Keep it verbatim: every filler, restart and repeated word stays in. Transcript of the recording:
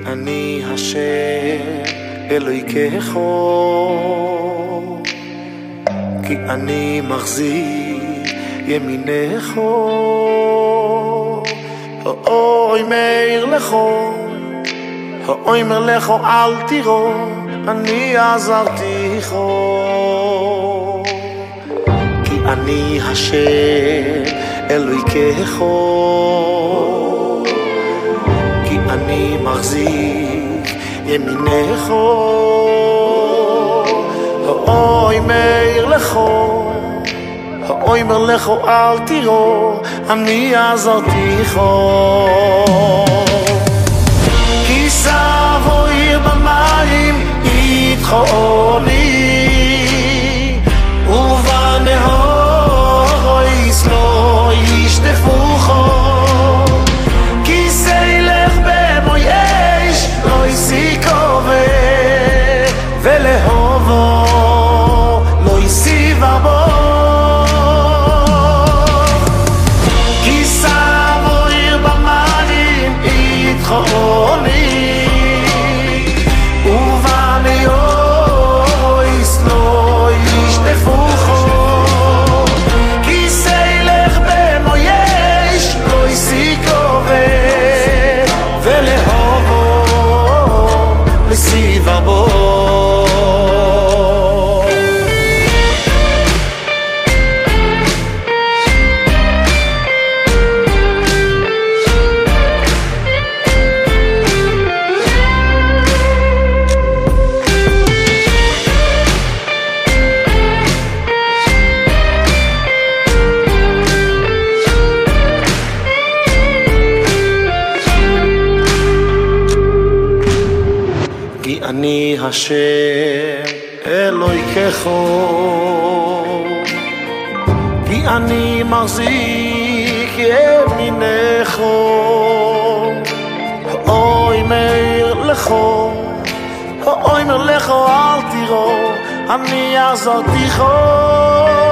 אני השם אלוהיכך, כי אני מחזיק ימינך. אוי מאיר לך, אוי מאיר לך אל תיראו, אני עזרתיך. כי אני השם אלוהיכך, כי אני מחזיק ימינך. אוי מאיר לך, אוי מאיר לך אל תיראו, אני עזרתיך. כי סבויר במים ידחוני, ובנהור לא ישטפוכו. כי סילך במו יש לא יסיקו ולהובו לא יסיבה בו. כי סבויר במים ידחוני, אני השם אלוהיכך, כי אני מחזיק ימינך. אוי מאיר לך, אוי מאיר לך אל תיראו, אני עזרתיך.